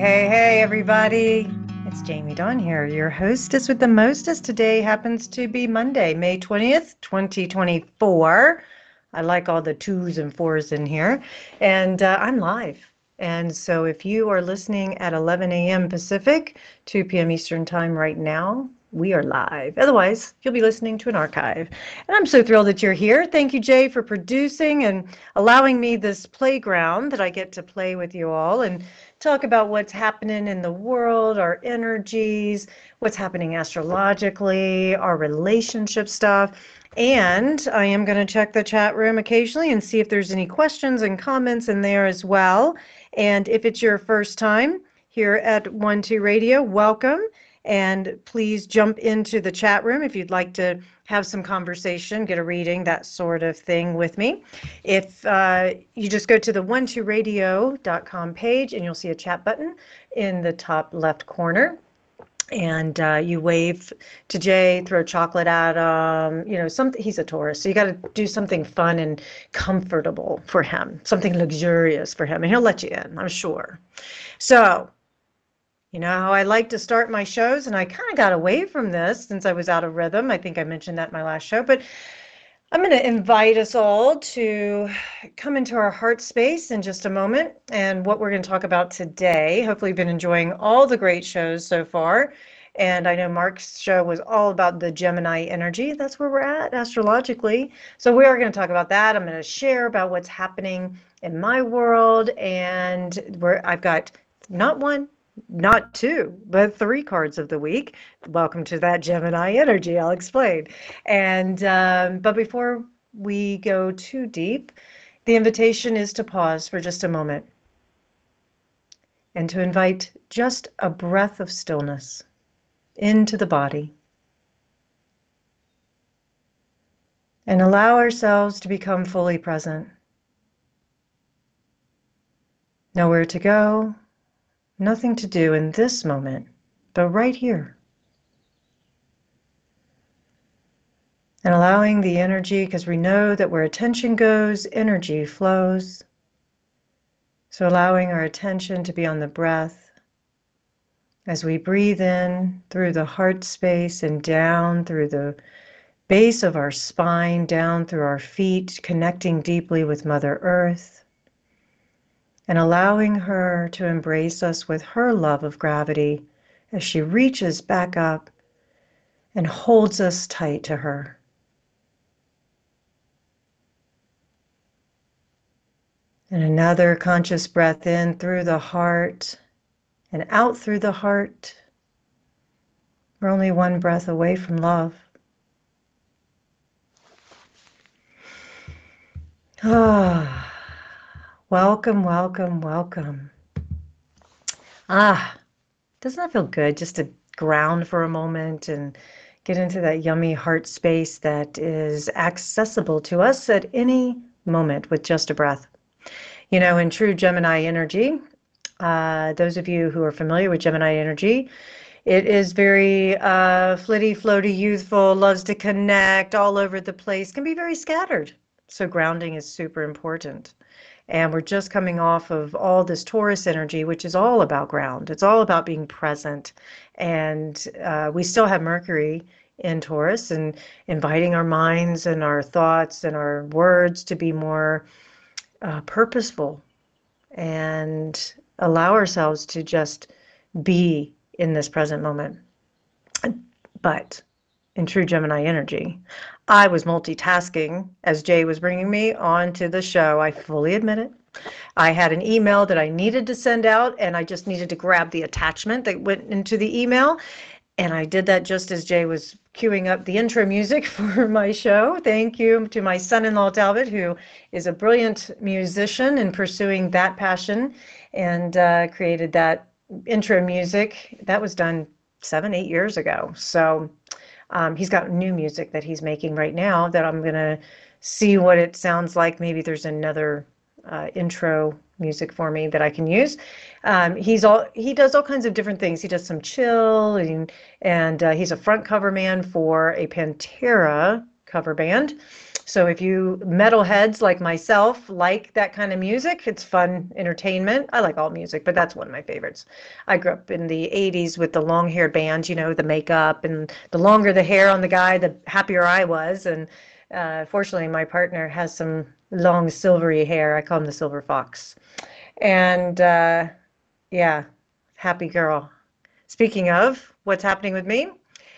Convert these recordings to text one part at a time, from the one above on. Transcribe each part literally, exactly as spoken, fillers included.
hey, hey, everybody. It's Jamie Dawn here, your hostess with the mostest. Today happens to be Monday, May twentieth, twenty twenty-four. I like all the twos and fours in here. And uh, I'm live. And so if you are listening at eleven a.m. Pacific, two p.m. Eastern Time right now, we are live. Otherwise, you'll be listening to an archive. And I'm so thrilled that you're here. Thank you, Jay, for producing and allowing me this playground that I get to play with you all and talk about what's happening in the world, our energies, what's happening astrologically, our relationship stuff. And I am going to check the chat room occasionally and see if there's any questions and comments in there as well. And if it's your first time here at One Two Radio, welcome. And please jump into the chat room if you'd like to have some conversation, get a reading, that sort of thing with me. If uh, you just go to the one two radio dot com page and you'll see a chat button in the top left corner. And uh, you wave to Jay, throw chocolate at him, you know, something. He's a Taurus, so you got to do something fun and comfortable for him, something luxurious for him, and he'll let you in, I'm sure. So, you know how I like to start my shows, and I kind of got away from this since I was out of rhythm. I think I mentioned that in my last show, but I'm going to invite us all to come into our heart space in just a moment. And what we're going to talk about today, hopefully you've been enjoying all the great shows so far. And I know Mark's show was all about the Gemini energy. That's where we're at astrologically. So we are going to talk about that. I'm going to share about what's happening in my world. And where I've got not one, not two, but three cards of the week. Welcome to that Gemini energy. I'll explain. And um, but before we go too deep, the invitation is to pause for just a moment and to invite just a breath of stillness into the body and allow ourselves to become fully present. Nowhere to go. Nothing to do in this moment, but right here. And allowing the energy, because we know that where attention goes, energy flows. So allowing our attention to be on the breath as we breathe in through the heart space and down through the base of our spine, down through our feet, connecting deeply with Mother Earth. And allowing her to embrace us with her love of gravity as she reaches back up and holds us tight to her. And another conscious breath in through the heart and out through the heart. We're only one breath away from love. Ah. Welcome, welcome, welcome. Ah, doesn't that feel good just to ground for a moment and get into that yummy heart space that is accessible to us at any moment with just a breath? You know, in true Gemini energy, uh, those of you who are familiar with Gemini energy, it is very uh, flitty, floaty, youthful, loves to connect all over the place, can be very scattered. So grounding is super important. And we're just coming off of all this Taurus energy, which is all about ground. It's all about being present. And uh, we still have Mercury in Taurus and inviting our minds and our thoughts and our words to be more uh, purposeful and allow ourselves to just be in this present moment. But in true Gemini energy, I was multitasking as Jay was bringing me onto the show. I fully admit it. I had an email that I needed to send out, and I just needed to grab the attachment that went into the email. And I did that just as Jay was queuing up the intro music for my show. Thank you to my son-in-law, Talbot, who is a brilliant musician in pursuing that passion and uh, created that intro music. That was done seven, eight years ago. So Um, he's got new music that he's making right now that I'm going to see what it sounds like. Maybe there's another uh, intro music for me that I can use. Um, he's all he does all kinds of different things. He does some chill, and, and uh, he's a front cover man for a Pantera cover band. So if you metalheads like myself like that kind of music, it's fun entertainment. I like all music, but that's one of my favorites. I grew up in the eighties with the long-haired bands, you know, the makeup, and the longer the hair on the guy, the happier I was. And uh, fortunately, my partner has some long silvery hair. I call him the silver fox. And uh, yeah, happy girl. Speaking of what's happening with me,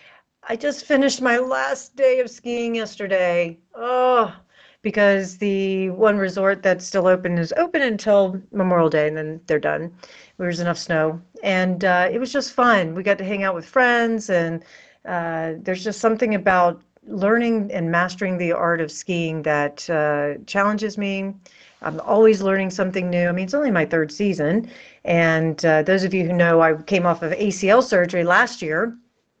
I just finished my last day of skiing yesterday. Oh, because the one resort that's still open is open until Memorial Day, and then they're done. There was enough snow, and uh, it was just fun. We got to hang out with friends, and uh, there's just something about learning and mastering the art of skiing that uh, challenges me. I'm always learning something new. I mean, it's only my third season, and uh, those of you who know, I came off of A C L surgery last year.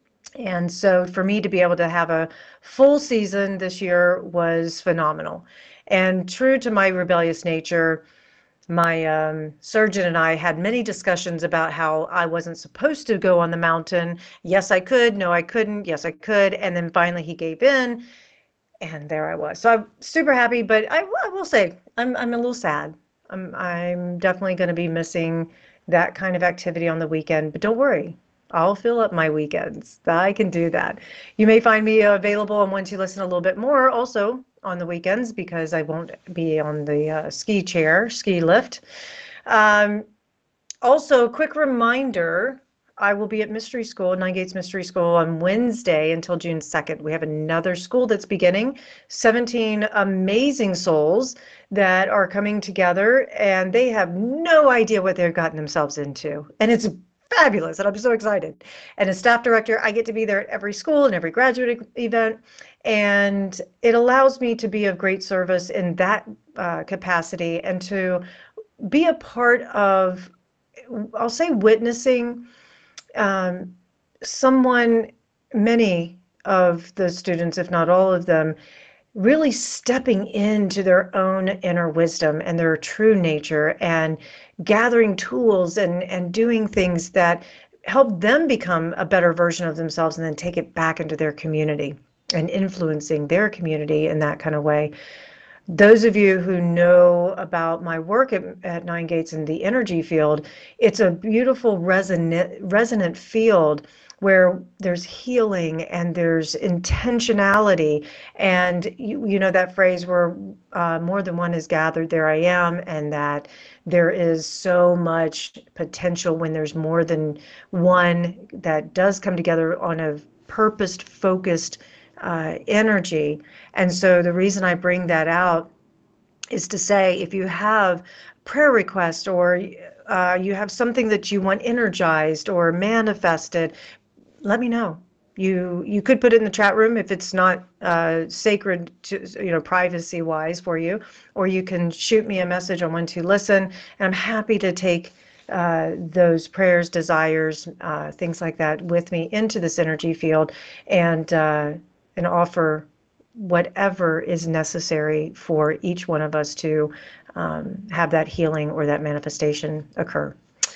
And so for me to be able to have a full season this year was phenomenal. And true to my rebellious nature, my um, surgeon and I had many discussions about how I wasn't supposed to go on the mountain. Yes, I could. No, I couldn't. Yes, I could. And then finally he gave in, and there I was. So I'm super happy, but I, I will say I'm I'm a little sad. I'm I'm definitely going to be missing that kind of activity on the weekend. But don't worry, I'll fill up my weekends. I can do that. You may find me available and want to listen a little bit more also on the weekends because I won't be on the uh, ski chair, ski lift. Um, also, quick reminder, I will be at Mystery School, Nine Gates Mystery School, on Wednesday until June second. We have another school that's beginning, seventeen amazing souls that are coming together, and they have no idea what they've gotten themselves into. And it's fabulous, and I'm so excited. And as staff director, I get to be there at every school and every graduate event, and it allows me to be of great service in that uh, capacity and to be a part of, I'll say, witnessing um, someone, many of the students, if not all of them, really stepping into their own inner wisdom and their true nature and gathering tools and, and doing things that help them become a better version of themselves and then take it back into their community and influencing their community in that kind of way. Those of you who know about my work at, at Nine Gates in the energy field, it's a beautiful resonant, resonant field where there's healing and there's intentionality. And you, you know that phrase where uh, more than one is gathered, there I am, and that there is so much potential when there's more than one that does come together on a purposed, focused uh, energy. And so the reason I bring that out is to say, if you have prayer requests or uh, you have something that you want energized or manifested, let me know. You you could put it in the chat room if it's not uh, sacred, to, you know, privacy wise for you, or you can shoot me a message on One Two Listen, and I'm happy to take uh, those prayers, desires, uh, things like that with me into this energy field, and uh, and offer whatever is necessary for each one of us to um, have that healing or that manifestation occur.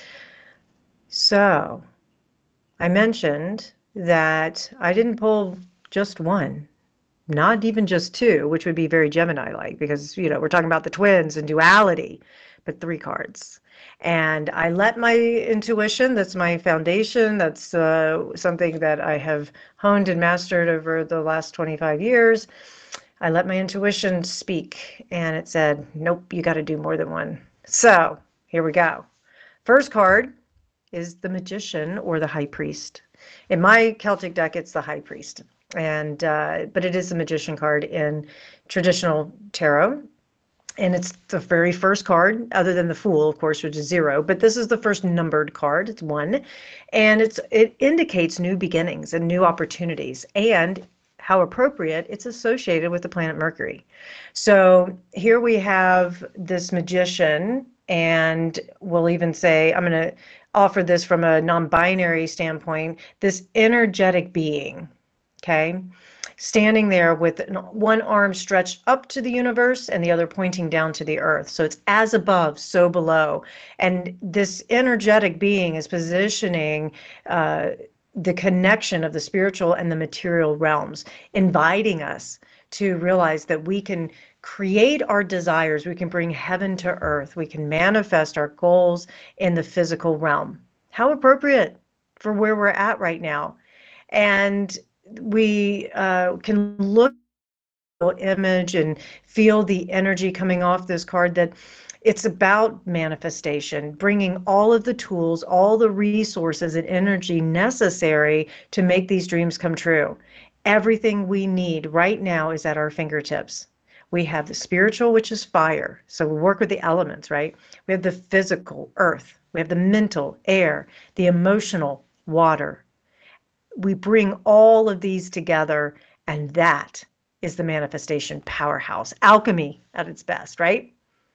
So I mentioned that I didn't pull just one, not even just two, which would be very Gemini-like because, you know, we're talking about the twins and duality, but three cards. And I let my intuition, that's my foundation, that's uh, something that I have honed and mastered over the last twenty-five years. I let my intuition speak, and it said, nope, you got to do more than one. So here we go. First card is the Magician or the High Priest. In my Celtic deck, it's the High Priest, and uh, but it is the Magician card in traditional tarot. And it's the very first card, other than the Fool, of course, which is zero. But this is the first numbered card. It's one. And it's it indicates new beginnings and new opportunities. And how appropriate, it's associated with the planet Mercury. So here we have this magician, and we'll even say, I'm going to offer this from a non-binary standpoint, this energetic being, okay? Standing there with one arm stretched up to the universe and the other pointing down to the earth. So it's as above, so below. And this energetic being is positioning uh, the connection of the spiritual and the material realms, inviting us to realize that we can create our desires, we can bring heaven to earth, we can manifest our goals in the physical realm. How appropriate for where we're at right now. And we uh, can look at the image and feel the energy coming off this card, that it's about manifestation, bringing all of the tools, all the resources and energy necessary to make these dreams come true. Everything we need right now is at our fingertips. We have the spiritual, which is fire. So we work with the elements, right? We have the physical, earth. We have the mental, air, the emotional, water. We bring all of these together, and that is the manifestation powerhouse. Alchemy at its best, right?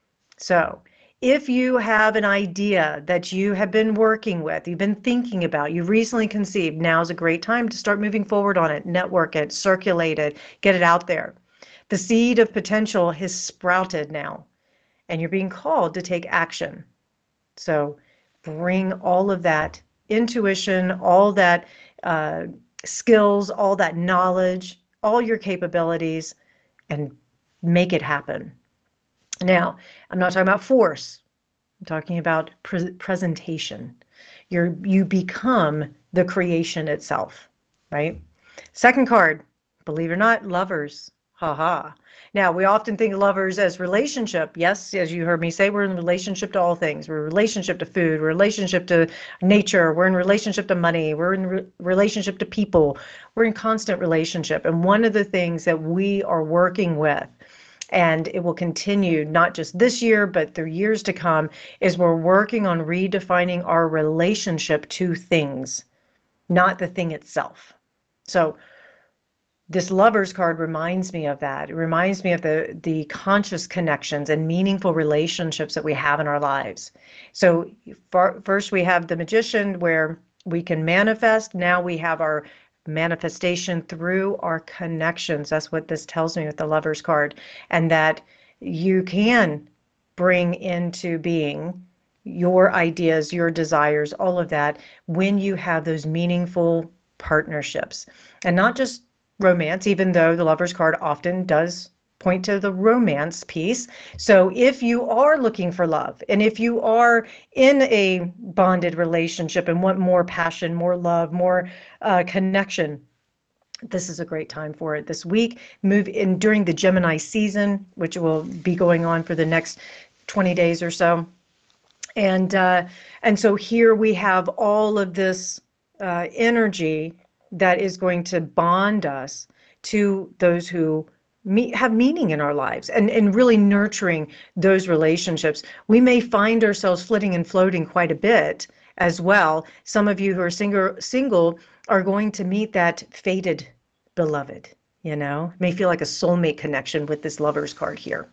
So if you have an idea that you have been working with, you've been thinking about, you've recently conceived, now's a great time to start moving forward on it, network it, circulate it, get it out there. The seed of potential has sprouted now, and you're being called to take action. So bring all of that intuition, all that uh, skills, all that knowledge, all your capabilities, and make it happen. Now, I'm not talking about force. I'm talking about pre presentation. You're, you become the creation itself, right? Second card, believe it or not, lovers. Ha ha. Now, we often think of lovers as relationship. Yes, as you heard me say, we're in relationship to all things. We're in relationship to food. We're in relationship to nature. We're in relationship to money. We're in re relationship to people. We're in constant relationship. And one of the things that we are working with, and it will continue not just this year, but through years to come, is we're working on redefining our relationship to things, not the thing itself. So this Lovers card reminds me of that. It reminds me of the, the conscious connections and meaningful relationships that we have in our lives. So first we have the Magician, where we can manifest. Now we have our manifestation through our connections. That's what this tells me with the Lovers card. And that you can bring into being your ideas, your desires, all of that, when you have those meaningful partnerships. And not just romance, even though the Lovers card often does point to the romance piece. So if you are looking for love, and if you are in a bonded relationship and want more passion, more love, more uh, connection, this is a great time for it. This week, move in during the Gemini season, which will be going on for the next twenty days or so. And uh, and so here we have all of this uh, energy that is going to bond us to those who me have meaning in our lives, and, and really nurturing those relationships. We may find ourselves flitting and floating quite a bit as well. Some of you who are single, single are going to meet that fated beloved, you know, may feel like a soulmate connection with this Lovers card here.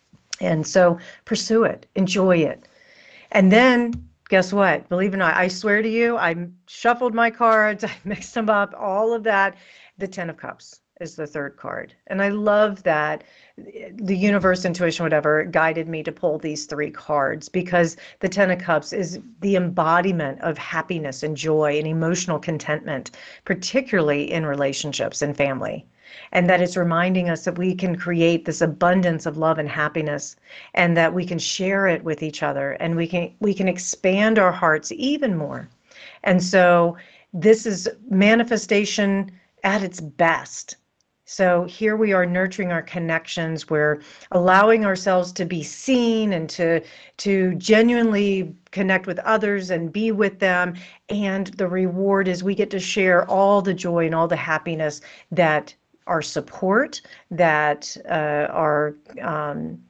And so pursue it, enjoy it. And then guess what? Believe it or not, I swear to you, I shuffled my cards, I mixed them up, all of that. The Ten of Cups is the third card. And I love that the universe, intuition, whatever, guided me to pull these three cards, because the Ten of Cups is the embodiment of happiness and joy and emotional contentment, particularly in relationships and family. And that it's reminding us that we can create this abundance of love and happiness, and that we can share it with each other, and we can we can expand our hearts even more. And so this is manifestation at its best. So here we are nurturing our connections. We're allowing ourselves to be seen and to to genuinely connect with others and be with them. And the reward is we get to share all the joy and all the happiness that our support, that uh, our um,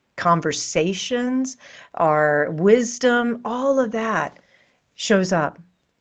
conversations, our wisdom, all of that shows up,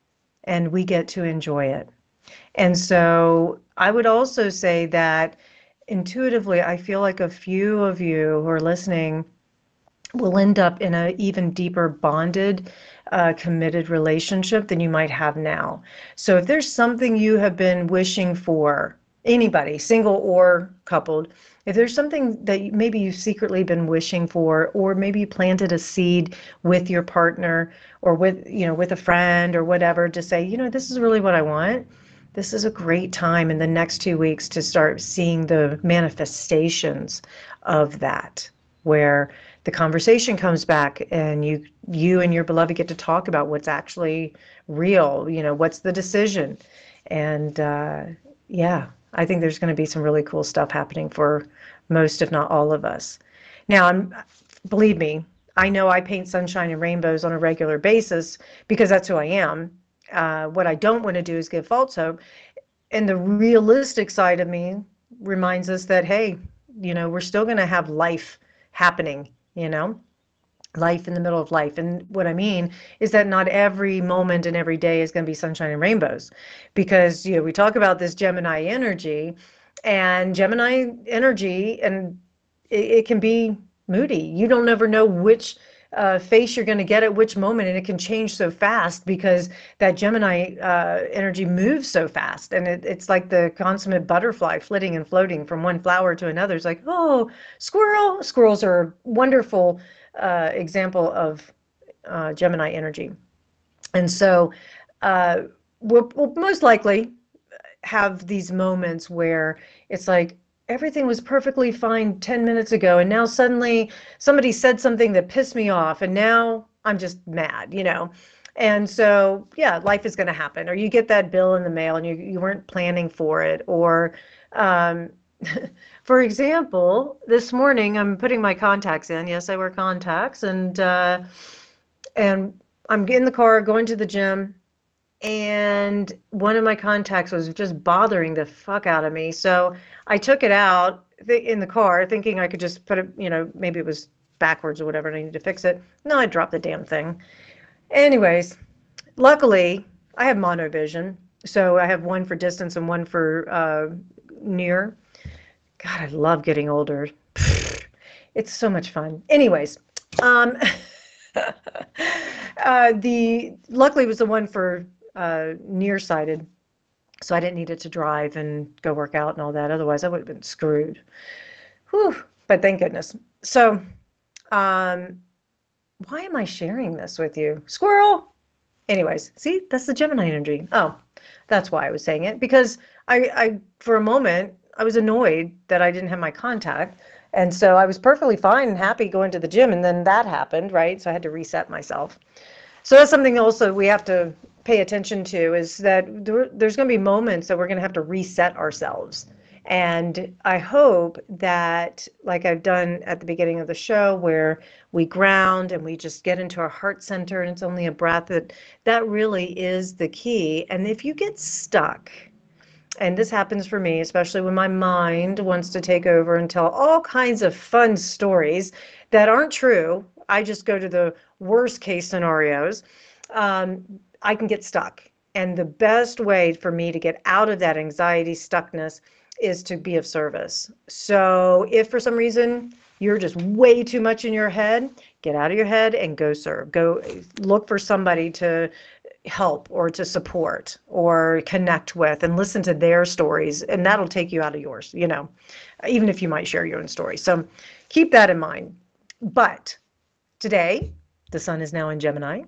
and we get to enjoy it. And so I would also say that intuitively, I feel like a few of you who are listening will end up in an even deeper bonded, uh, committed relationship than you might have now. So if there's something you have been wishing for, anybody, single or coupled, if there's something that maybe you've secretly been wishing for, or maybe you planted a seed with your partner or with, you know, with a friend or whatever, to say, you know, this is really what I want, this is a great time in the next two weeks to start seeing the manifestations of that, where the conversation comes back and you you and your beloved get to talk about what's actually real, you know, what's the decision. And uh, yeah, I think there's going to be some really cool stuff happening for most, if not all of us. Now, I'm, believe me, I know I paint sunshine and rainbows on a regular basis because that's who I am. Uh, what I don't want to do is give false hope. And the realistic side of me reminds us that, hey, you know, we're still going to have life happening, you know, life in the middle of life. And what I mean is that not every moment and every day is going to be sunshine and rainbows, because, you know, we talk about this Gemini energy, and Gemini energy, and it, it can be moody. You don't ever know which uh, face you're going to get at which moment, and it can change so fast because that Gemini uh, energy moves so fast, and it, it's like the consummate butterfly flitting and floating from one flower to another. It's like, oh, squirrel. Squirrels are a wonderful uh, example of uh, Gemini energy. And so uh, we'll, we'll most likely have these moments where it's like, everything was perfectly fine ten minutes ago, and now suddenly somebody said something that pissed me off, and now I'm just mad, you know? And so, yeah, life is going to happen. Or you get that bill in the mail and you, you weren't planning for it. Or, um, for example, this morning I'm putting my contacts in. Yes, I wear contacts. And, uh, and I'm in the car going to the gym, and one of my contacts was just bothering the fuck out of me. So I took it out th- in the car thinking I could just put it, you know, maybe it was backwards or whatever and I need to fix it. No, I dropped the damn thing. Anyways, luckily I have monovision. So I have one for distance and one for uh, near. God, I love getting older. It's so much fun. Anyways, um, uh, the luckily it was the one for uh, nearsighted, so I didn't need it to drive and go work out and all that. Otherwise, I would have been screwed. Whew. But thank goodness. So, um, why am I sharing this with you? Squirrel. Anyways, see, that's the Gemini energy. Oh, that's why I was saying it, because I, I, for a moment, I was annoyed that I didn't have my contact. And so I was perfectly fine and happy going to the gym. And then that happened, right? So I had to reset myself. So that's something also we have to pay attention to, is that there, there's going to be moments that we're going to have to reset ourselves. And I hope that, like I've done at the beginning of the show, where we ground and we just get into our heart center and it's only a breath, that that really is the key. And if you get stuck, and this happens for me, especially when my mind wants to take over and tell all kinds of fun stories that aren't true, I just go to the worst case scenarios, um, I can get stuck. And the best way for me to get out of that anxiety stuckness is to be of service. So if for some reason you're just way too much in your head, get out of your head and go serve. Go look for somebody to help or to support or connect with and listen to their stories, and that'll take you out of yours, you know, even if you might share your own story. So keep that in mind. But today, the sun is now in Gemini,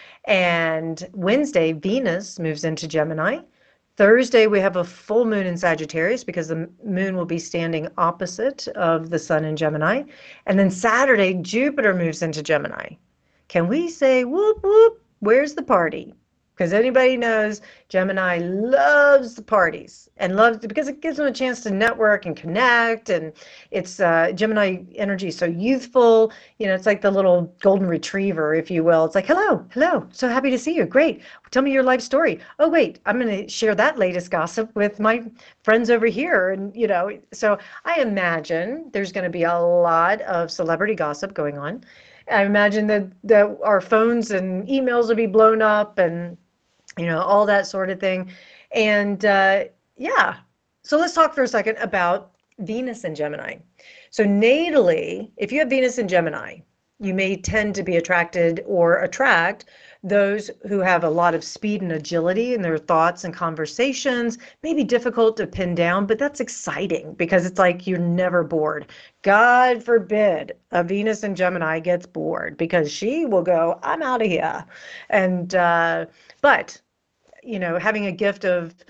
and Wednesday, Venus moves into Gemini. Thursday, we have a full moon in Sagittarius because the moon will be standing opposite of the sun in Gemini. And then Saturday, Jupiter moves into Gemini. Can we say, whoop, whoop, where's the party? Because anybody knows Gemini loves the parties and loves, because it gives them a chance to network and connect. And it's uh, Gemini energy is so youthful. You know, it's like the little golden retriever, if you will. It's like, hello, hello, so happy to see you. Great. Tell me your life story. Oh, wait, I'm going to share that latest gossip with my friends over here. And, you know, so I imagine there's going to be a lot of celebrity gossip going on. I imagine that, that our phones and emails will be blown up and, you know, all that sort of thing. And uh, yeah, so let's talk for a second about Venus in Gemini. So natally, if you have Venus in Gemini, you may tend to be attracted or attract those who have a lot of speed and agility in their thoughts and conversations. May be difficult to pin down, but that's exciting because it's like you're never bored. God forbid a Venus in Gemini gets bored, because she will go, I'm out of here. And, uh, but, you know, having a gift of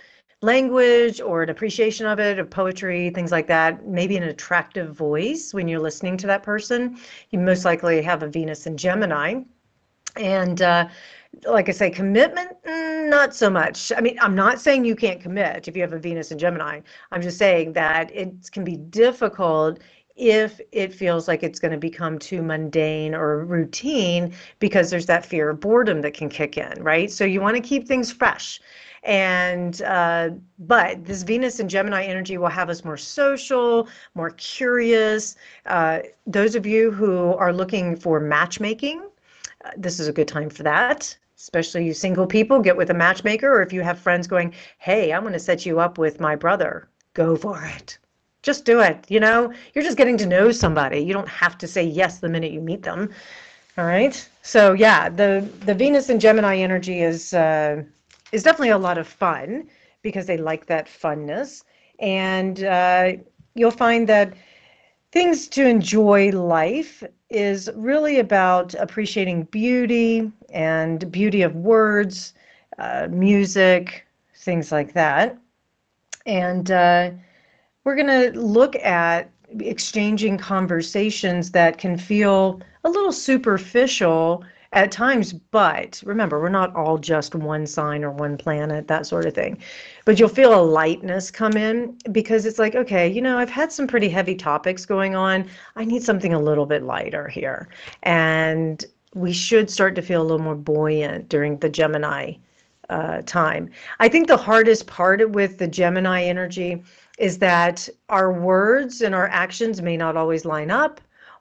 language or an appreciation of it, of poetry, things like that, maybe an attractive voice when you're listening to that person. You most likely have a Venus in Gemini. And uh, like I say, commitment, mm, not so much. I mean, I'm not saying you can't commit if you have a Venus in Gemini. I'm just saying that it can be difficult if it feels like it's going to become too mundane or routine, because there's that fear of boredom that can kick in, right? So you want to keep things fresh. And uh, but this Venus and Gemini energy will have us more social, more curious. Uh, those of you who are looking for matchmaking, uh, this is a good time for that. Especially you single people, get with a matchmaker. Or if you have friends going, hey, I'm going to set you up with my brother, go for it. Just do it. You know, you're just getting to know somebody. You don't have to say yes the minute you meet them. All right. So yeah, the the Venus and Gemini energy is uh, is definitely a lot of fun, because they like that funness, and uh, you'll find that things to enjoy life is really about appreciating beauty and beauty of words, uh, music, things like that. And uh, we're going to look at exchanging conversations that can feel a little superficial at times, but remember, we're not all just one sign or one planet, that sort of thing. But you'll feel a lightness come in, because it's like, okay, you know, I've had some pretty heavy topics going on. I need something a little bit lighter here. And we should start to feel a little more buoyant during the Gemini uh, time. I think the hardest part with the Gemini energy is that our words and our actions may not always line up,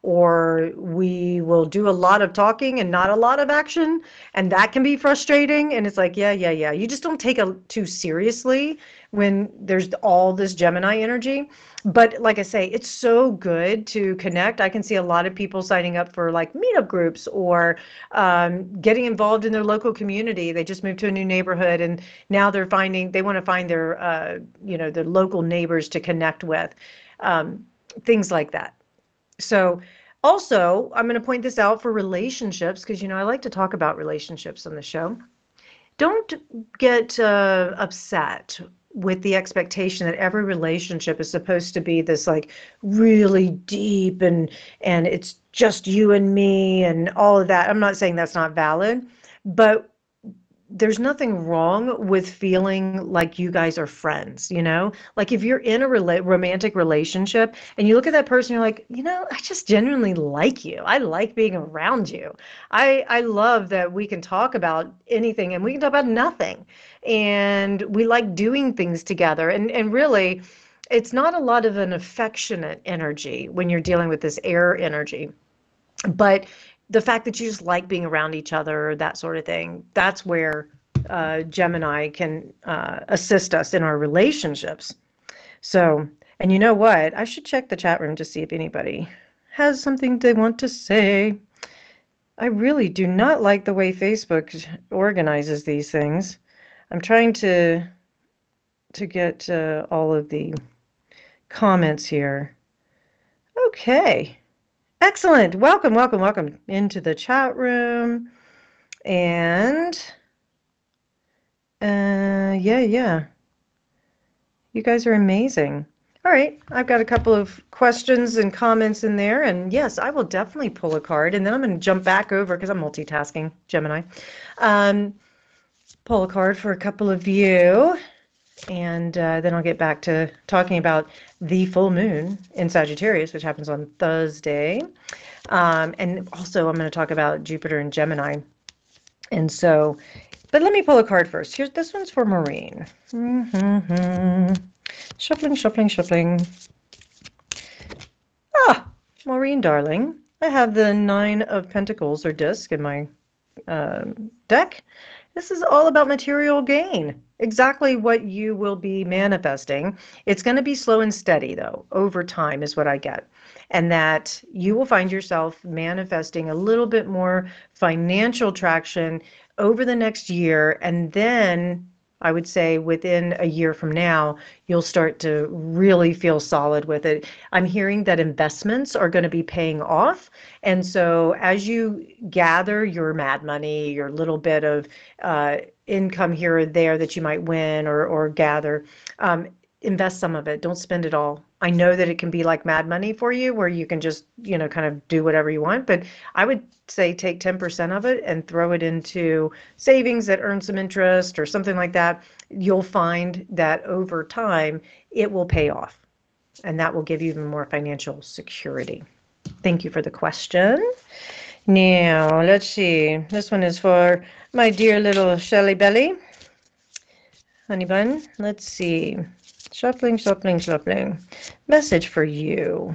or we will do a lot of talking and not a lot of action, and that can be frustrating. And it's like, yeah, yeah, yeah. You just don't take it too seriously when there's all this Gemini energy. But like I say, it's so good to connect. I can see a lot of people signing up for like meetup groups, or um, getting involved in their local community. They just moved to a new neighborhood, and now they're finding, they want to find their, uh, you know, their local neighbors to connect with, um, things like that. So also, I'm going to point this out for relationships, because, you know, I like to talk about relationships on the show. Don't get uh, upset with the expectation that every relationship is supposed to be this like really deep, and and it's just you and me and all of that. I'm not saying that's not valid, but there's nothing wrong with feeling like you guys are friends, you know? Like if you're in a rela- romantic relationship and you look at that person, you're like, you know, I just genuinely like you. I like being around you. I I love that we can talk about anything and we can talk about nothing. And we like doing things together. And and really, it's not a lot of an affectionate energy when you're dealing with this air energy. But the fact that you just like being around each other, that sort of thing, that's where uh, Gemini can uh, assist us in our relationships. So, and you know what? I should check the chat room to see if anybody has something they want to say. I really do not like the way Facebook organizes these things. I'm trying to to get uh, all of the comments here. Okay. Excellent. Welcome, welcome, welcome into the chat room. And uh, yeah, yeah. You guys are amazing. All right, I've got a couple of questions and comments in there. And yes, I will definitely pull a card. And then I'm going to jump back over, because I'm multitasking, Gemini. Um, pull a card for a couple of you. And uh, then I'll get back to talking about the full moon in Sagittarius, which happens on Thursday. Um, and also, I'm going to talk about Jupiter and Gemini. And so, but let me pull a card first. Here's, this one's for Maureen. Mm-hmm. Shuffling, shuffling, shuffling. Ah, Maureen, darling. I have the Nine of Pentacles, or disc, in my uh, deck. This is all about material gain. Exactly what you will be manifesting. It's going to be slow and steady, though, over time is what I get. And that you will find yourself manifesting a little bit more financial traction over the next year. And then I would say within a year from now, you'll start to really feel solid with it. I'm hearing that investments are going to be paying off. And so as you gather your mad money, your little bit of uh, income here or there that you might win or, or gather, um, invest some of it. Don't spend it all. I know that it can be like mad money for you where you can just, you know, kind of do whatever you want, but I would say take ten percent of it and throw it into savings that earn some interest or something like that. You'll find that over time it will pay off, and that will give you even more financial security. Thank you for the question. Now, let's see. This one is for my dear little Shelly Belly. Honey bun, let's see. Shuffling, shuffling, shuffling. Message for you.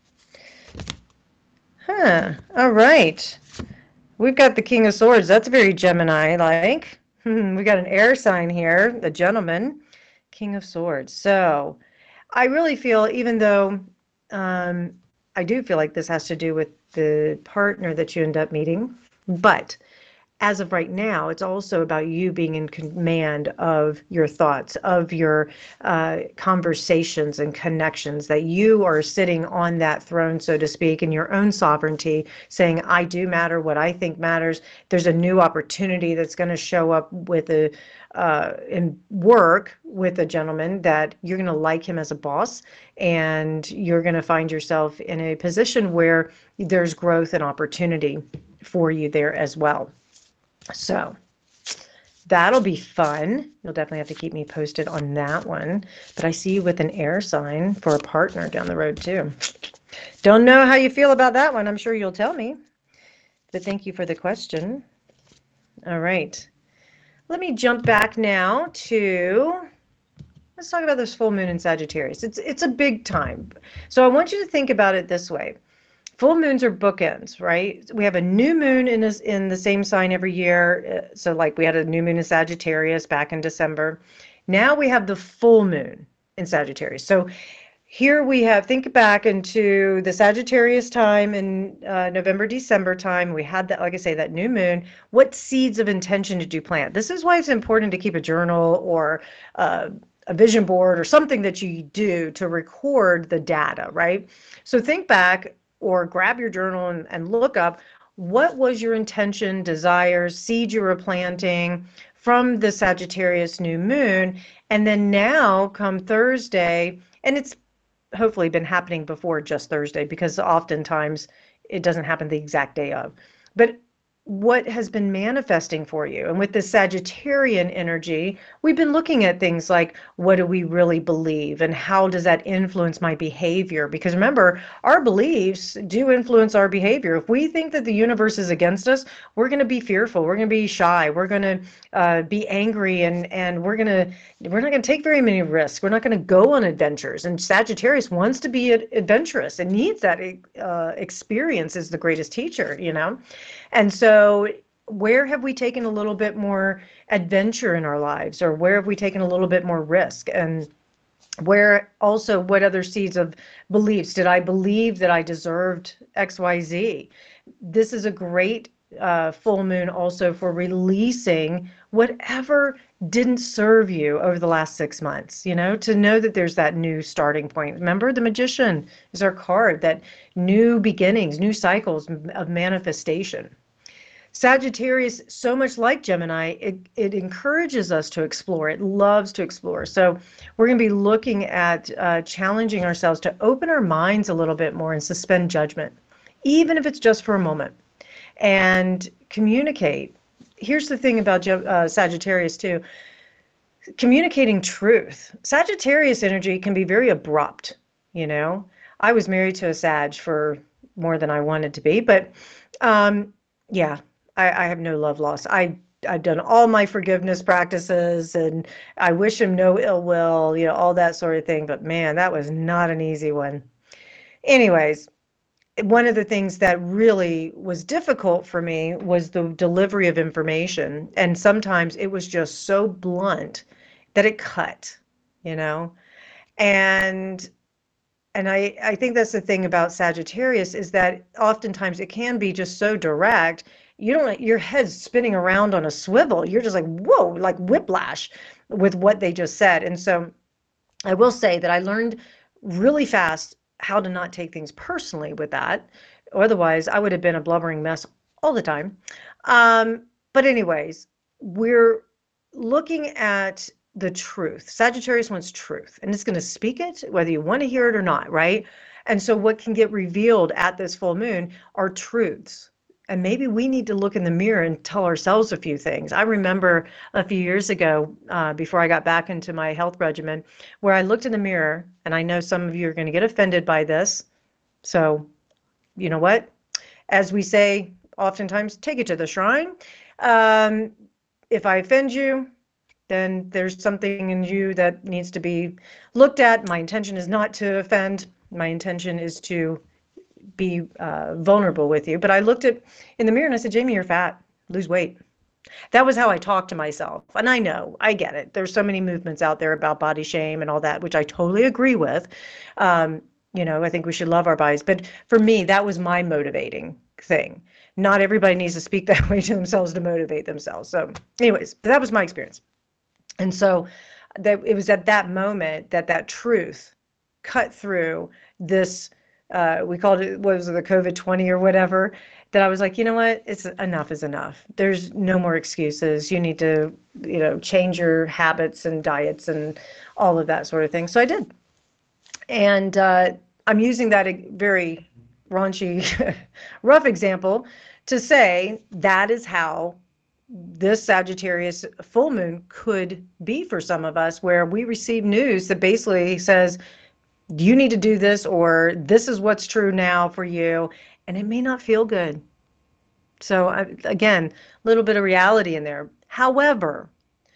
Huh. All right. We've got the King of Swords. That's very Gemini-like. We got an air sign here, a gentleman. King of Swords. So I really feel, even though um, I do feel like this has to do with the partner that you end up meeting, but as of right now, it's also about you being in command of your thoughts, of your uh, conversations and connections, that you are sitting on that throne, so to speak, in your own sovereignty, saying, I do matter, what I think matters. There's a new opportunity that's going to show up with a uh, in work with a gentleman that you're going to like him as a boss, and you're going to find yourself in a position where there's growth and opportunity for you there as well. So that'll be fun. You'll definitely have to keep me posted on that one. But I see you with an air sign for a partner down the road too. Don't know how you feel about that one. I'm sure you'll tell me. But thank you for the question. All right. Let me jump back now to, let's talk about this full moon in Sagittarius. It's it's a big time. So I want you to think about it this way. Full moons are bookends, right? We have a new moon in, this, in the same sign every year. So like we had a new moon in Sagittarius back in December. Now we have the full moon in Sagittarius. So here we have, think back into the Sagittarius time in uh, November, December time. We had that, like I say, that new moon. What seeds of intention did you plant? This is why it's important to keep a journal or uh, a vision board or something that you do to record the data, right? So think back, or grab your journal and, and look up what was your intention, desires, seed you were planting from the Sagittarius new moon. And then now come Thursday, and it's hopefully been happening before just Thursday, because oftentimes it doesn't happen the exact day of. But what has been manifesting for you? And with the Sagittarian energy, we've been looking at things like, what do we really believe and how does that influence my behavior? Because remember, our beliefs do influence our behavior. If we think that the universe is against us, we're going to be fearful, we're going to be shy, we're going to uh, be angry, and and we're going to we're not going to take very many risks. We're not going to go on adventures. And Sagittarius wants to be adventurous and needs that uh, experience as the greatest teacher, you know. And so where have we taken a little bit more adventure in our lives, or where have we taken a little bit more risk? And where also, what other seeds of beliefs did I believe that I deserved X Y Z? This is a great uh, full moon also for releasing whatever didn't serve you over the last six months, you know, to know that there's that new starting point. Remember, the Magician is our card, that new beginnings, new cycles of manifestation. Sagittarius, so much like Gemini, it, it encourages us to explore. It loves to explore. So we're going to be looking at uh, challenging ourselves to open our minds a little bit more and suspend judgment, even if it's just for a moment, and communicate. Here's the thing about uh, Sagittarius too. Communicating truth. Sagittarius energy can be very abrupt, you know. I was married to a Sag for more than I wanted to be, but um, yeah, I, I have no love lost. I, I've done all my forgiveness practices, and I wish him no ill will, you know, all that sort of thing. But man, that was not an easy one. Anyways, one of the things that really was difficult for me was the delivery of information. And sometimes it was just so blunt that it cut, you know? And and I, I think that's the thing about Sagittarius, is that oftentimes it can be just so direct. You don't, your head's spinning around on a swivel. You're just like, whoa, like whiplash. with what they just said. And so I will say that I learned really fast how to not take things personally with that. Otherwise, I would have been a blubbering mess all the time. Um, but anyways, we're looking at the truth. Sagittarius wants truth, and it's going to speak it whether you want to hear it or not, right? And so what can get revealed at this full moon are truths. And maybe we need to look in the mirror and tell ourselves a few things. I remember a few years ago, uh, before I got back into my health regimen, where I looked in the mirror, and I know some of you are going to get offended by this. So, you know what? As we say oftentimes, take it to the shrine. Um, if I offend you, then there's something in you that needs to be looked at. My intention is not to offend. My intention is to be uh, vulnerable with you. But I looked at in the mirror and I said, Jamie, you're fat. Lose weight. That was how I talked to myself. And I know, I get it. There's so many movements out there about body shame and all that, which I totally agree with. Um, you know, I think we should love our bodies. But for me, that was my motivating thing. Not everybody needs to speak that way to themselves to motivate themselves. So anyways, that was my experience. And so that it was at that moment that that truth cut through this, uh, we called it, what was it, the COVID twenty or whatever, that I was like, you know what, it's enough is enough. There's no more excuses. You need to, you know, change your habits and diets and all of that sort of thing. So I did. And uh, I'm using that very raunchy, rough example to say that is how this Sagittarius full moon could be for some of us, where we receive news that basically says, you need to do this, or this is what's true now for you. And it may not feel good. So again, a little bit of reality in there. However,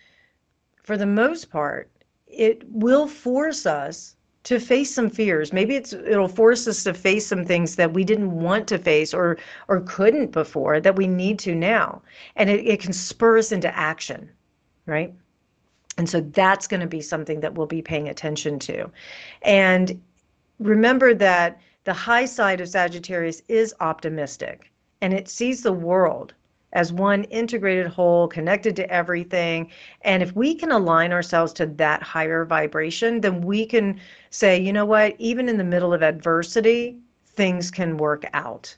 for the most part, it will force us to face some fears. Maybe it's it'll force us to face some things that we didn't want to face or or couldn't before that we need to now. And it, it can spur us into action, right? And so that's going to be something that we'll be paying attention to. And remember that the high side of Sagittarius is optimistic, and it sees the world as one integrated whole, connected to everything. And if we can align ourselves to that higher vibration, then we can say, you know what, even in the middle of adversity, things can work out.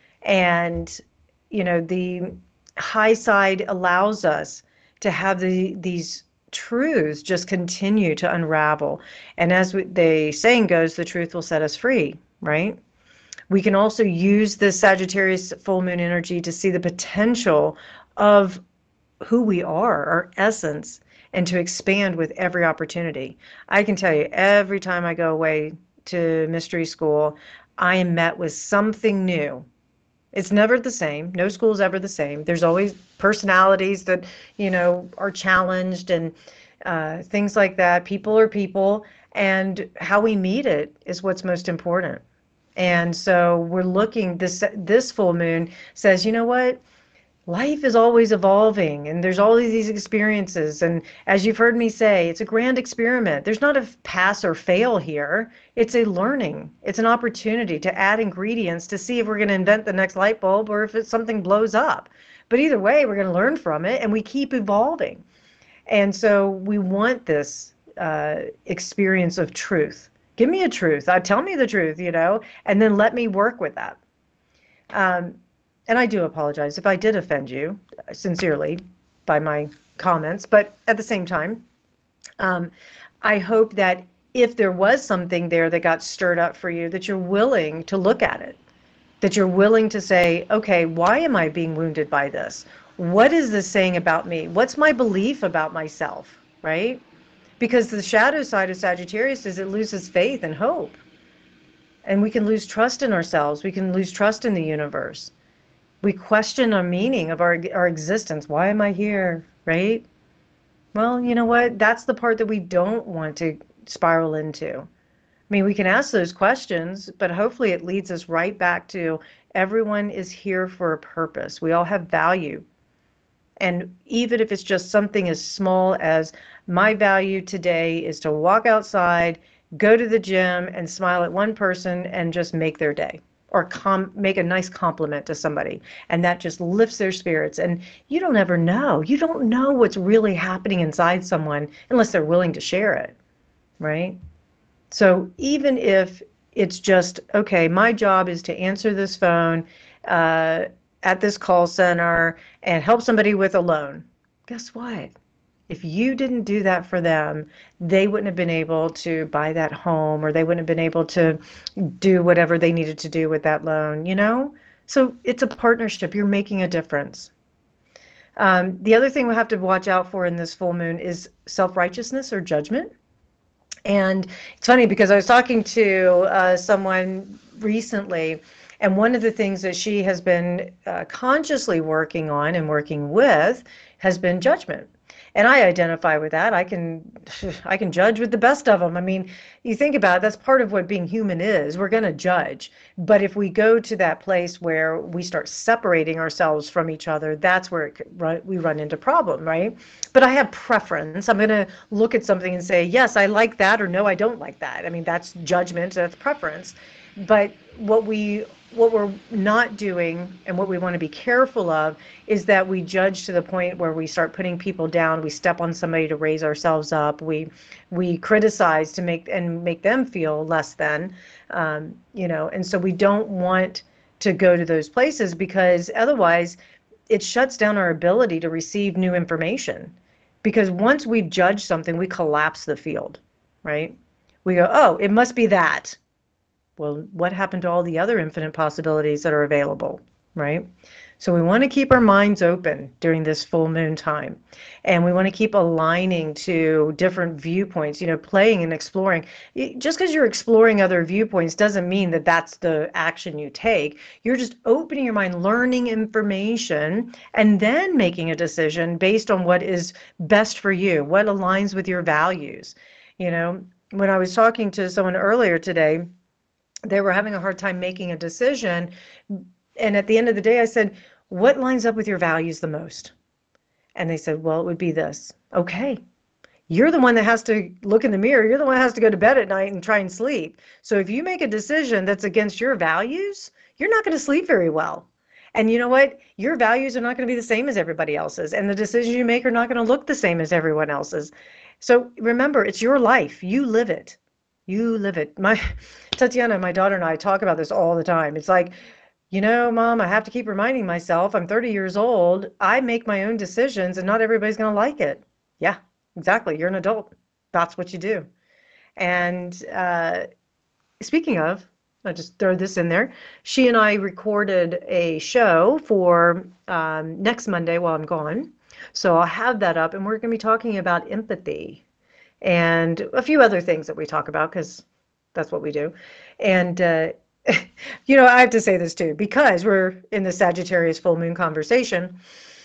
And, you know, the high side allows us to have the these truths just continue to unravel. And as we, the saying goes, the truth will set us free, right? We can also use the Sagittarius full moon energy to see the potential of who we are, our essence, and to expand with every opportunity. I can tell you, every time I go away to mystery school, I am met with something new. It's never the same. No school is ever the same. There's always personalities that, you know, are challenged and uh, things like that. People are people, and how we meet it is what's most important. And so we're looking, this this full moon says, you know what? Life is always evolving, and there's all these experiences. And as you've heard me say, it's a grand experiment. There's not a pass or fail here. It's a learning. It's an opportunity to add ingredients to see if we're going to invent the next light bulb or if it's something blows up. But either way, we're going to learn from it, and we keep evolving. And so we want this uh, experience of truth. Give me a truth. Uh, tell me the truth, you know, and then let me work with that. Um, and I do apologize if I did offend you, sincerely, by my comments. But at the same time, um, I hope that if there was something there that got stirred up for you, that you're willing to look at it, that you're willing to say, okay, why am I being wounded by this? What is this saying about me? What's my belief about myself, right? Because the shadow side of Sagittarius is it loses faith and hope. And we can lose trust in ourselves. We can lose trust in the universe. We question our meaning of our, our existence. Why am I here, right? Well, you know what? That's the part that we don't want to spiral into. I mean, we can ask those questions, but hopefully it leads us right back to everyone is here for a purpose. We all have value. And even if it's just something as small as my value today is to walk outside, go to the gym and smile at one person and just make their day. or com make a nice compliment to somebody, and that just lifts their spirits. And you don't ever know. You don't know what's really happening inside someone unless they're willing to share it, right? So even if it's just, okay, my job is to answer this phone uh, at this call center and help somebody with a loan, guess what? If you didn't do that for them, they wouldn't have been able to buy that home, or they wouldn't have been able to do whatever they needed to do with that loan, you know? So it's a partnership. You're making a difference. Um, the other thing we have to watch out for in this full moon is self-righteousness or judgment. And it's funny because I was talking to uh, someone recently, and one of the things that she has been uh, consciously working on and working with has been judgment. And I identify with that. I can, I can judge with the best of them. I mean, you think about it, that's part of what being human is. We're going to judge. But if we go to that place where we start separating ourselves from each other, that's where it, run, we run into problem, right? But I have preference. I'm going to look at something and say, yes, I like that, or no, I don't like that. I mean, that's judgment, that's preference. But what we what we're not doing, and what we want to be careful of, is that we judge to the point where we start putting people down. We step on somebody to raise ourselves up. We we criticize to make and make them feel less than, um, you know. And so we don't want to go to those places, because otherwise it shuts down our ability to receive new information. Because once we've judged something, we collapse the field, right? We go, oh, it must be that. Well, what happened to all the other infinite possibilities that are available, right? So we want to keep our minds open during this full moon time. And we want to keep aligning to different viewpoints, you know, playing and exploring. Just because you're exploring other viewpoints doesn't mean that that's the action you take. You're just opening your mind, learning information, and then making a decision based on what is best for you, what aligns with your values. You know, when I was talking to someone earlier today, they were having a hard time making a decision. And at the end of the day, I said, what lines up with your values the most? And they said, well, it would be this. Okay. You're the one that has to look in the mirror. You're the one that has to go to bed at night and try and sleep. So if you make a decision that's against your values, you're not going to sleep very well. And you know what? Your values are not going to be the same as everybody else's. And the decisions you make are not going to look the same as everyone else's. So remember, it's your life. You live it. You live it. My Tatiana, my daughter, and I talk about this all the time. It's like, you know, Mom, I have to keep reminding myself, I'm thirty years old. I make my own decisions, and not everybody's going to like it. Yeah, exactly. You're an adult. That's what you do. And uh, speaking of, I'll just throw this in there. She and I recorded a show for um, next Monday while I'm gone. So I'll have that up, and we're going to be talking about empathy and a few other things that we talk about, because that's what we do. And, uh, you know, I have to say this too, because we're in the Sagittarius full moon conversation.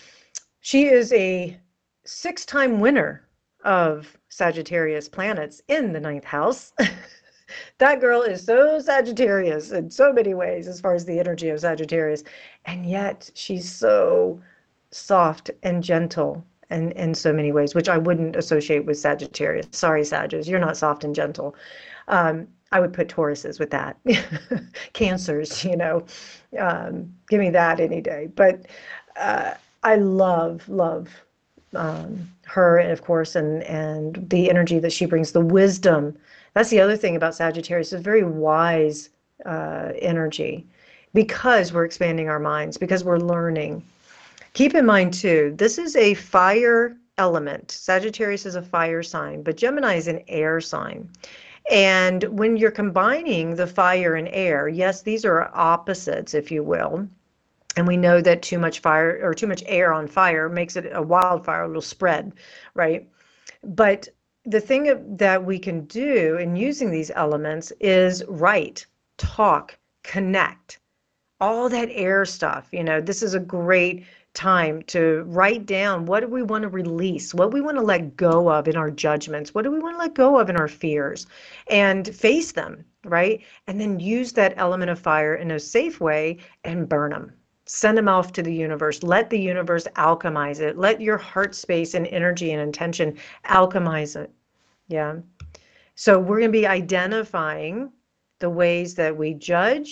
She is a six-time winner of Sagittarius planets in the ninth house. That girl is so Sagittarius in so many ways as far as the energy of Sagittarius. And yet she's so soft and gentle and in so many ways, which I wouldn't associate with Sagittarius. Sorry, Sagittarius, you're not soft and gentle. Um, I would put Tauruses with that. Cancers, you know, um, give me that any day. But uh, I love, love um, her, and of course, and, and the energy that she brings, the wisdom. That's the other thing about Sagittarius. It's a very wise uh, energy, because we're expanding our minds, because we're learning. Keep in mind, too, this is a fire element. Sagittarius is a fire sign, but Gemini is an air sign. And when you're combining the fire and air, yes, these are opposites, if you will. And we know that too much fire or too much air on fire makes it a wildfire. It'll spread, right? But the thing that we can do in using these elements is write, talk, connect, all that air stuff. You know, this is a great time to write down, what do we want to release, what we want to let go of in our judgments, what do we want to let go of in our fears, and face them, right? And then use that element of fire in a safe way and burn them. Send them off to the universe. Let the universe alchemize it. Let your heart space and energy and intention alchemize it. Yeah. So we're going to be identifying the ways that we judge,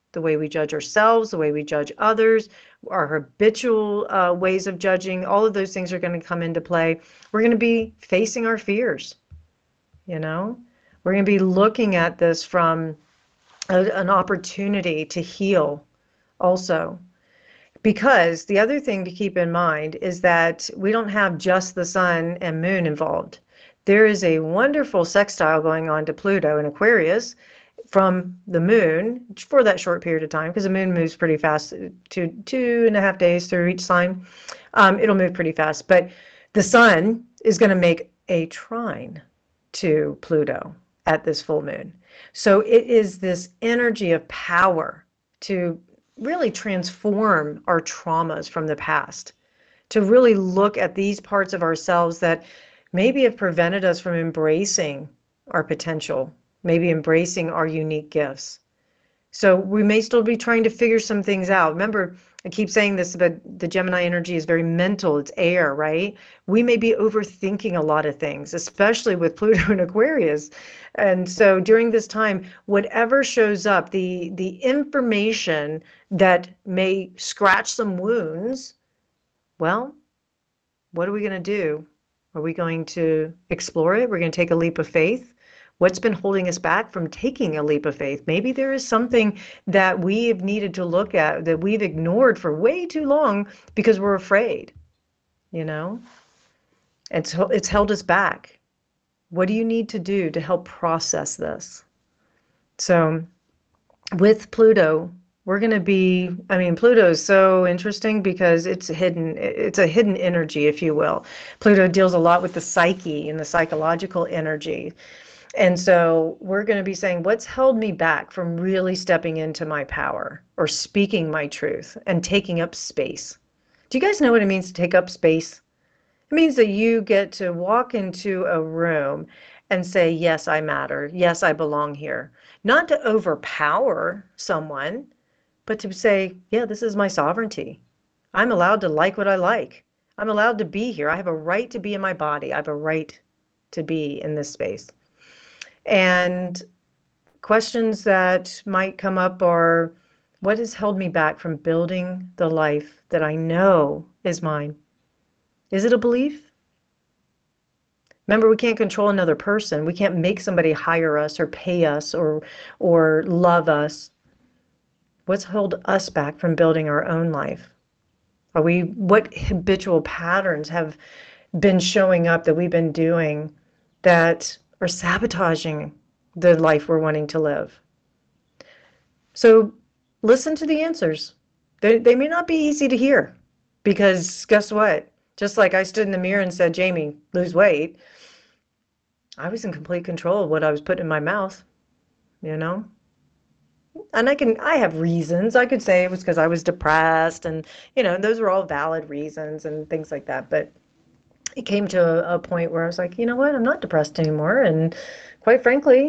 the way we judge ourselves, the way we judge others, our habitual uh, ways of judging, all of those things are going to come into play. We're going to be facing our fears, you know? We're going to be looking at this from a, an opportunity to heal also. Because the other thing to keep in mind is that we don't have just the sun and moon involved. There is a wonderful sextile going on to Pluto in Aquarius from the moon for that short period of time, because the moon moves pretty fast, two, two and a half days through each sign. Um, it'll move pretty fast. But the sun is going to make a trine to Pluto at this full moon. So it is this energy of power to really transform our traumas from the past, to really look at these parts of ourselves that maybe have prevented us from embracing our potential, maybe embracing our unique gifts. So we may still be trying to figure some things out. Remember, I keep saying this, but the Gemini energy is very mental. It's air, right? We may be overthinking a lot of things, especially with Pluto and Aquarius. And so during this time, whatever shows up, the, the information that may scratch some wounds, well, what are we going to do? Are we going to explore it? We're going to take a leap of faith? What's been holding us back from taking a leap of faith? Maybe there is something that we have needed to look at that we've ignored for way too long because we're afraid, you know? It's, it's held us back. What do you need to do to help process this? So with Pluto, we're going to be, I mean, Pluto is so interesting because it's hidden, it's a hidden energy, if you will. Pluto deals a lot with the psyche and the psychological energy. And so we're going to be saying, what's held me back from really stepping into my power or speaking my truth and taking up space? Do you guys know what it means to take up space? It means that you get to walk into a room and say, yes, I matter. Yes, I belong here. Not to overpower someone, but to say, yeah, this is my sovereignty. I'm allowed to like what I like. I'm allowed to be here. I have a right to be in my body. I have a right to be in this space. And questions that might come up are, what has held me back from building the life that I know is mine? Is it a belief? Remember, we can't control another person. We can't make somebody hire us or pay us or, or love us. What's held us back from building our own life? Are we, what habitual patterns have been showing up that we've been doing that are sabotaging the life we're wanting to live? So listen to the answers. They, they may not be easy to hear, because guess what? Just like I stood in the mirror and said, Jamie, lose weight, I was in complete control of what I was putting in my mouth, you know? And I can, I have reasons. I could say it was because I was depressed, and, you know, those were all valid reasons and things like that. But it came to a, a point where I was like, you know what, I'm not depressed anymore. And quite frankly,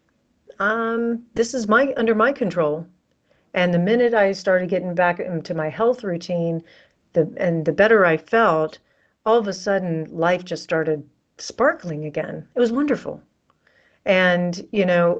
um, this is my under my control. And the minute I started getting back into my health routine, the and the better I felt, all of a sudden life just started sparkling again. It was wonderful. And, you know,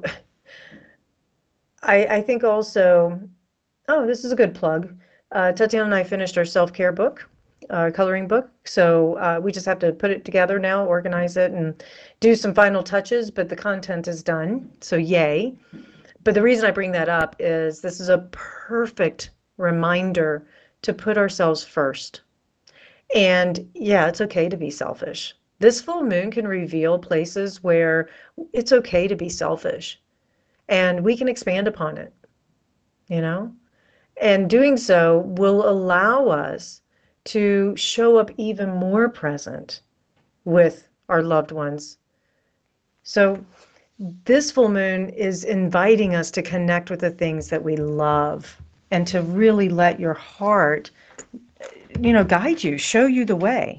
I, I think also, oh, this is a good plug. Uh, Tatiana and I finished our self-care book, our coloring book. So uh, we just have to put it together now, organize it, and do some final touches, but the content is done. So yay. But the reason I bring that up is this is a perfect reminder to put ourselves first. And yeah, it's okay to be selfish. This full moon can reveal places where it's okay to be selfish, and we can expand upon it, you know? And doing so will allow us to show up even more present with our loved ones. So this full moon is inviting us to connect with the things that we love and to really let your heart, you know, guide you, show you the way.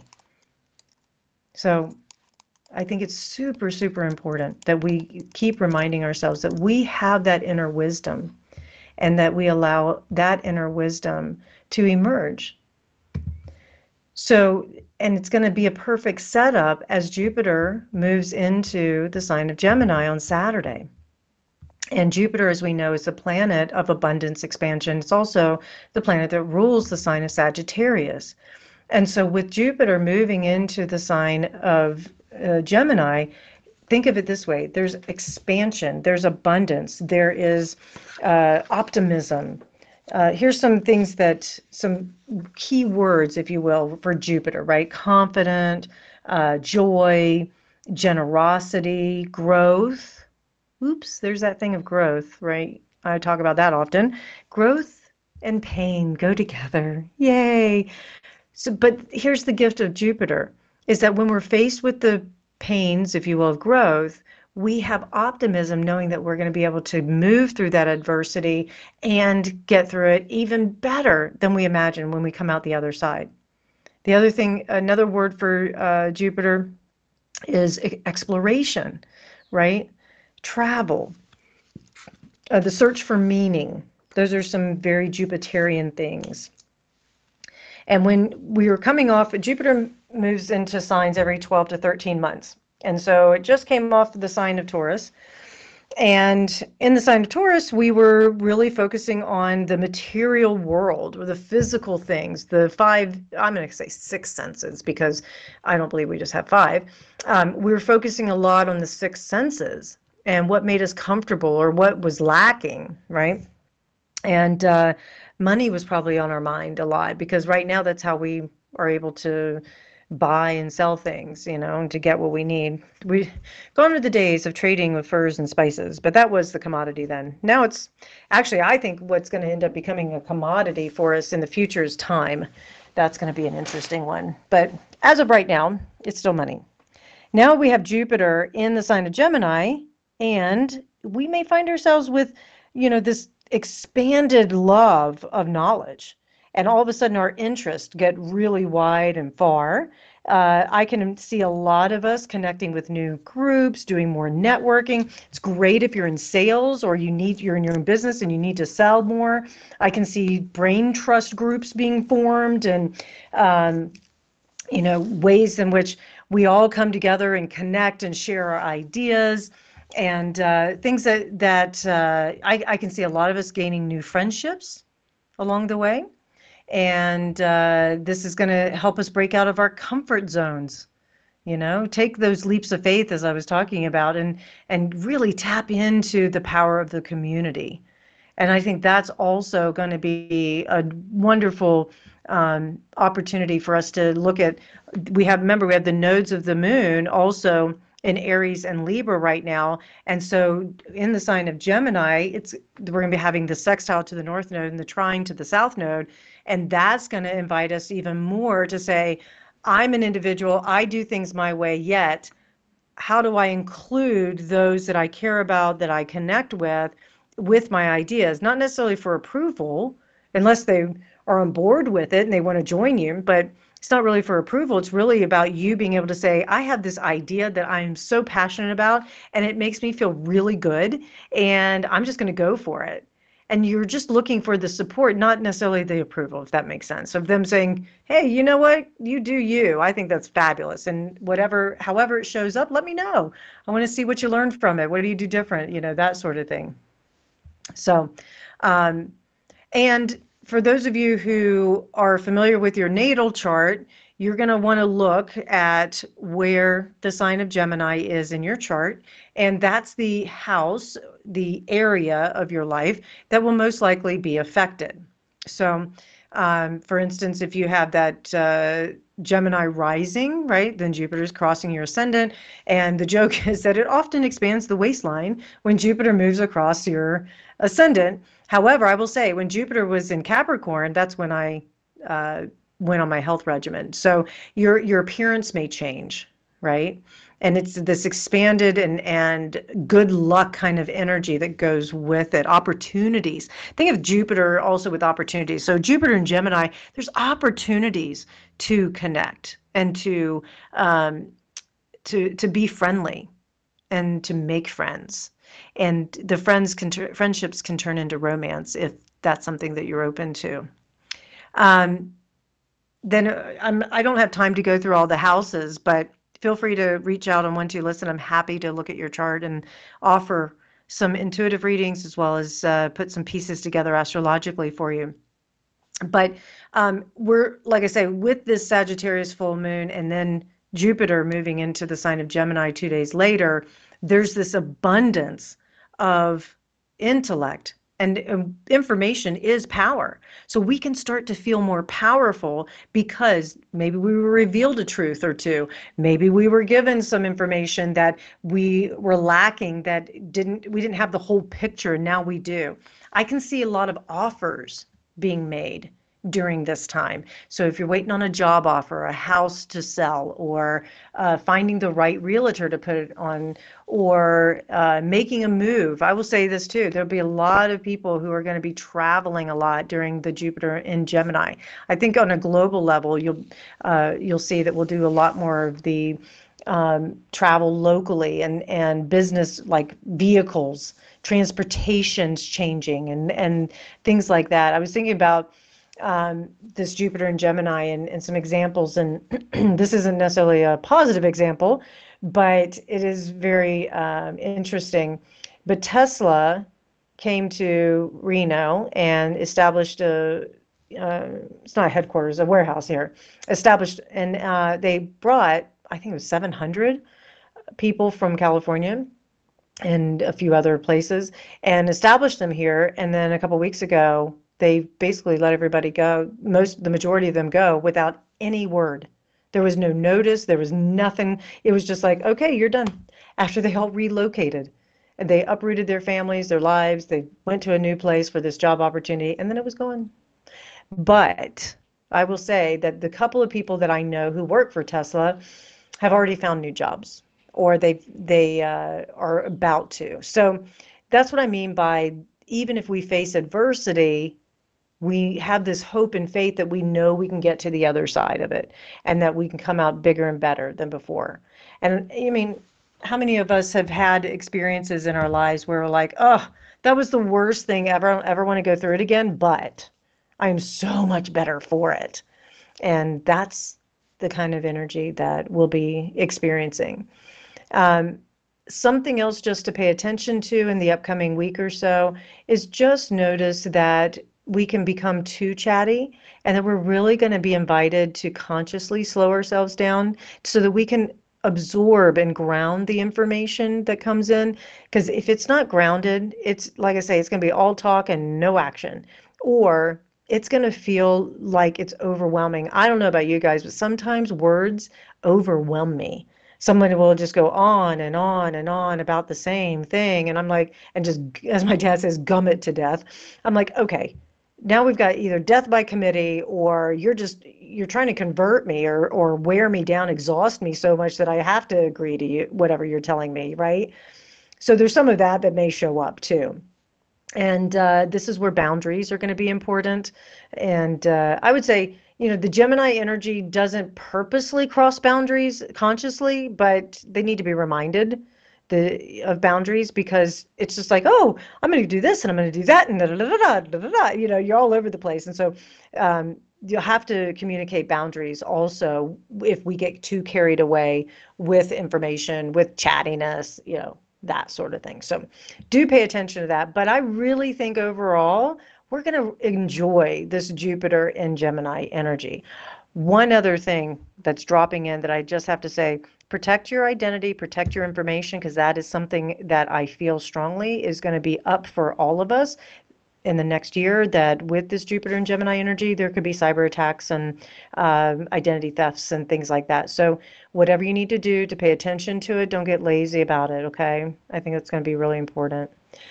So I think it's super, super important that we keep reminding ourselves that we have that inner wisdom and that we allow that inner wisdom to emerge. So, and it's going to be a perfect setup as Jupiter moves into the sign of Gemini on Saturday. And Jupiter, as we know, is the planet of abundance expansion. It's also the planet that rules the sign of Sagittarius. And so with Jupiter moving into the sign of uh, Gemini, think of it this way. There's expansion, there's abundance, there is uh, optimism. Uh, here's some things that, some key words, if you will, for Jupiter, right? Confident, uh, joy, generosity, growth. Oops, there's that thing of growth, right? I talk about that often. Growth and pain go together. Yay. So, but here's the gift of Jupiter, is that when we're faced with the pains, if you will, of growth, we have optimism knowing that we're going to be able to move through that adversity and get through it even better than we imagine when we come out the other side. The other thing, another word for uh, Jupiter is e- exploration, right? Travel, uh, the search for meaning. Those are some very Jupiterian things. And when we were coming off, Jupiter moves into signs every twelve to thirteen months. And so it just came off the sign of Taurus. And in the sign of Taurus, we were really focusing on the material world, or the physical things, the five, I'm going to say six senses, because I don't believe we just have five. Um, we were focusing a lot on the six senses and what made us comfortable or what was lacking, right? And uh, money was probably on our mind a lot, because right now that's how we are able to buy and sell things, you know, to get what we need. We gone are the days of trading with furs and spices, but that was the commodity then. Now it's actually, I think what's going to end up becoming a commodity for us in the future is time. That's going to be an interesting one. But as of right now, it's still money. Now we have Jupiter in the sign of Gemini, and we may find ourselves with, you know, this expanded love of knowledge. And all of a sudden our interests get really wide and far. Uh, I can see a lot of us connecting with new groups, doing more networking. It's great if you're in sales or you need, you're in your own business and you need to sell more. I can see brain trust groups being formed, and um, you know, ways in which we all come together and connect and share our ideas, and uh, things that, that uh, I, I can see a lot of us gaining new friendships along the way. And uh, this is going to help us break out of our comfort zones, you know, take those leaps of faith, as I was talking about, and, and really tap into the power of the community. And I think that's also going to be a wonderful um, opportunity for us to look at. We have, remember, we have the nodes of the moon also in Aries and Libra right now. And so in the sign of Gemini, it's, we're going to be having the sextile to the north node and the trine to the south node. And that's going to invite us even more to say, I'm an individual, I do things my way, yet how do I include those that I care about, that I connect with, with my ideas? Not necessarily for approval, unless they are on board with it and they want to join you, but it's not really for approval. It's really about you being able to say, I have this idea that I'm so passionate about, and it makes me feel really good, and I'm just going to go for it. And you're just looking for the support, not necessarily the approval, if that makes sense. Of them saying, hey, you know what? You do you. I think that's fabulous. And whatever, however it shows up, let me know. I want to see what you learned from it. What do you do different? You know, that sort of thing. So, um, and for those of you who are familiar with your natal chart, you're going to want to look at where the sign of Gemini is in your chart. And that's the house, the area of your life that will most likely be affected. So, um, for instance, if you have that uh, Gemini rising, right, then Jupiter's crossing your ascendant. And the joke is that it often expands the waistline when Jupiter moves across your ascendant. However, I will say when Jupiter was in Capricorn, that's when I uh, went on my health regimen. So your your appearance may change, right? And it's this expanded and, and good luck kind of energy that goes with it. Opportunities. Think of Jupiter also with opportunities. So Jupiter and Gemini, there's opportunities to connect and to um, to to be friendly and to make friends. And the friends can friendships can turn into romance if that's something that you're open to. Um, then I'm, I don't have time to go through all the houses, but feel free to reach out on One Two Listen. I'm happy to look at your chart and offer some intuitive readings as well as uh, put some pieces together astrologically for you. But um, we're, like I say, with this Sagittarius full moon and then Jupiter moving into the sign of Gemini two days later, there's this abundance of intellect. And um, information is power. So we can start to feel more powerful because maybe we were revealed a truth or two. Maybe we were given some information that we were lacking, that didn't, we didn't have the whole picture, and now we do. I can see a lot of offers being made during this time. So if you're waiting on a job offer, a house to sell, or uh, finding the right realtor to put it on, or uh, making a move, I will say this too, there'll be a lot of people who are going to be traveling a lot during the Jupiter in Gemini. I think on a global level, you'll uh, you'll see that we'll do a lot more of the um, travel locally, and and business, like vehicles, transportation's changing, and and things like that. I was thinking about um, this Jupiter in Gemini, and, and some examples, and this isn't necessarily a positive example, but it is very um, interesting. But Tesla came to Reno and established a, uh, it's not a headquarters, a warehouse here, established, and uh, they brought, I think it was seven hundred people from California and a few other places, and established them here. And then a couple of weeks ago, they basically let everybody go, most, the majority of them go without any word. There was no notice, there was nothing. It was just like, okay, you're done. After they all relocated, and they uprooted their families, their lives, they went to a new place for this job opportunity, and then it was gone. But I will say that the couple of people that I know who work for Tesla have already found new jobs, or they they uh, are about to. So that's what I mean by, even if we face adversity, we have this hope and faith that we know we can get to the other side of it, and that we can come out bigger and better than before. And I mean, how many of us have had experiences in our lives where we're like, oh, that was the worst thing ever, I don't ever want to go through it again, but I am so much better for it. And that's the kind of energy that we'll be experiencing. Um, something else just to pay attention to in the upcoming week or so is just notice that we can become too chatty, and that we're really going to be invited to consciously slow ourselves down so that we can absorb and ground the information that comes in. Because if it's not grounded, it's, like I say, it's going to be all talk and no action, or it's going to feel like it's overwhelming. I don't know about you guys, but sometimes words overwhelm me. Somebody will just go on and on and on about the same thing, and I'm like, and just, as my dad says, gum it to death. I'm like, okay, now we've got either death by committee, or you're just, you're trying to convert me, or or wear me down, exhaust me so much that I have to agree to you, whatever you're telling me, right? So there's some of that that may show up too. And uh, this is where boundaries are going to be important. And uh, I would say, you know, the Gemini energy doesn't purposely cross boundaries consciously, but they need to be reminded the of boundaries, because it's just like, oh, I'm going to do this and I'm going to do that, and da da da da da da da. You know, you're all over the place. And so um, you'll have to communicate boundaries also if we get too carried away with information, with chattiness, you know, that sort of thing. So do pay attention to that. But I really think overall, we're going to enjoy this Jupiter in Gemini energy. One other thing that's dropping in that I just have to say, protect your identity, protect your information, because that is something that I feel strongly is going to be up for all of us in the next year, that with this Jupiter and Gemini energy, there could be cyber attacks and um, identity thefts and things like that. So whatever you need to do to pay attention to it, don't get lazy about it, okay? I think that's going to be really important.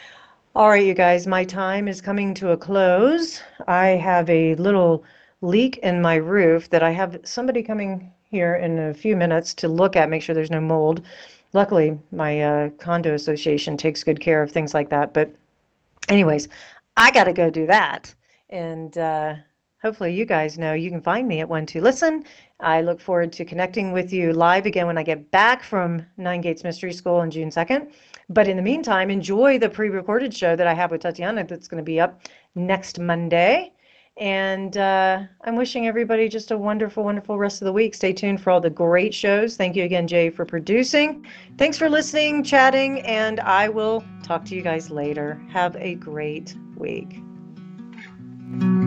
All right, you guys, my time is coming to a close. I have a little leak in my roof that I have somebody coming here in a few minutes to look at, make sure there's no mold. Luckily, my uh, condo association takes good care of things like that. But anyways, I got to go do that. And uh, hopefully you guys know you can find me at One Two Listen. I look forward to connecting with you live again when I get back from Nine Gates Mystery School on June second. But in the meantime, enjoy the pre-recorded show that I have with Tatiana that's going to be up next Monday. And uh, I'm wishing everybody just a wonderful, wonderful rest of the week. Stay tuned for all the great shows. Thank you again, Jay, for producing. Thanks for listening, chatting, and I will talk to you guys later. Have a great week.